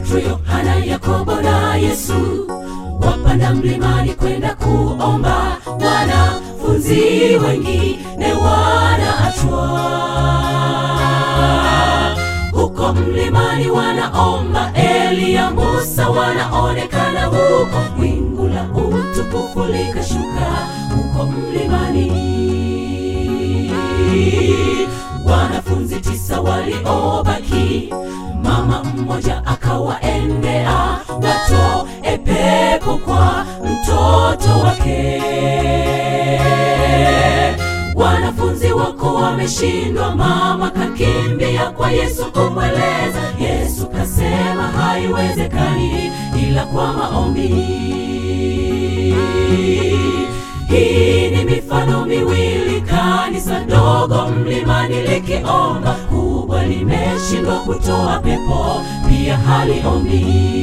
Petro, Yohana, Yakobo na Yesu wapanda mlimani kwenda kuomba. Wanafunzi wengine wanaachwa huko mlimani wanaomba. Elia, Musa wanaonekana huko. Wingu la utukufu likashuka huko mlimani. Wanafunzi 9 waliobaki, mama mmoja akawaendea, watoe pepo kwa mtoto wake. Wanafunzi wako wameshindwa. Mama kakimbia kwa Yesu kumweleza. Yesu kasema haiwezekani ila kwa maombi. Hii ni mifano miwili, kanisa dogo mlimani likiomba, kubwa limeshindwa kutoa pepo, pia haliombi.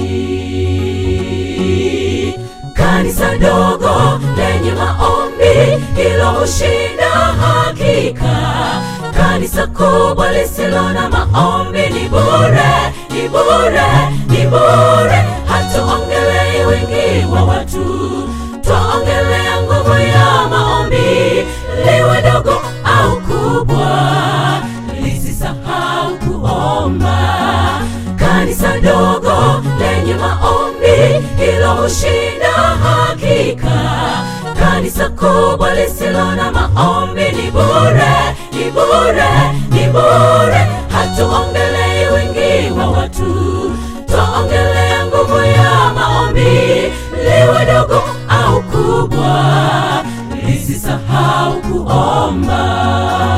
Kanisa dogo lenye maombi, hilo hushinda hakika. Kanisa kubwa lisilo na maombi ni bure, ni bure, ni bure. Hatuongelei wingi wa watu, twaongelea nguvu ya maombi. Liwe dogo au kubwa, lisisahau kuomba. Kanisa dogo lenye maombi, hilo hushinda hakika. Kanisa kubwa lisilo na maombi ni bure, ni bure, ni bure. Hatuongelei wingi wa watu, twaongelea nguvu ya maombi. Liwe dogo au kubwa, lisisahau kuomba.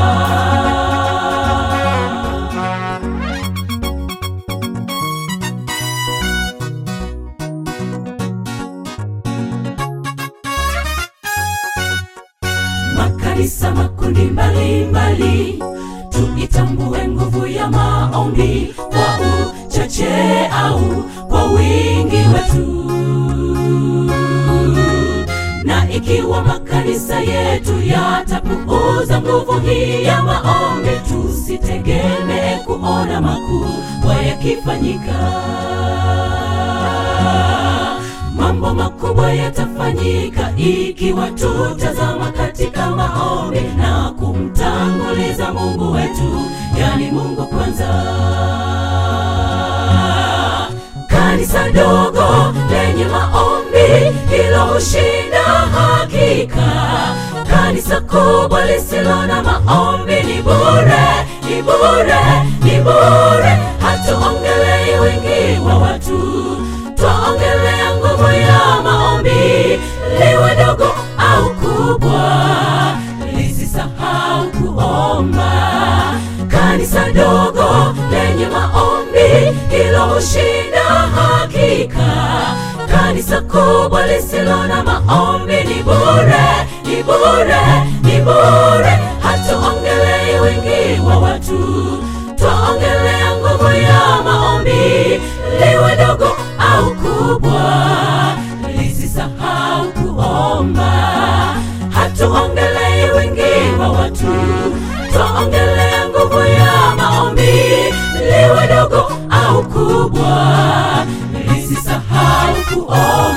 Makanisa makundi mbalimbali, tuitambue nguvu ya maombi, kwa uchache au kwa wingi wetu. Na ikiwa makanisa yetu yatapuuza nguvu hii ya maombi, tusitegemee kuona makubwa yakifanyika. Mambo makubwa yatafanyika ikiwa tutazama katika maombi na kumtanguliza Mungu wetu, yani Mungu kwanza. Kanisa dogo lenye maombi, hilo hushinda hakika. Kanisa kubwa lisilo na maombi ni bure, ni bure, ni bure. Hatuongelei wingi wa watu, twaongelea nguvu ya maombi. Liwe dogo au kubwa, lisisahau kuomba. Kanisa dogo lenye maombi, hilo hushinda hakika. Kanisa kubwa lisilo na maombi ni bure, ni bure, ni bure. Hatuongelei wingi wa watu, twaongelea nguvu ya maombi. Liwe dogo au kubwa, lisisahau kuomba. Hatuongelei wingi wa watu, twaongelea nguvu ya maombi. Liwe dogo au kubwa, lisisahau kuomba.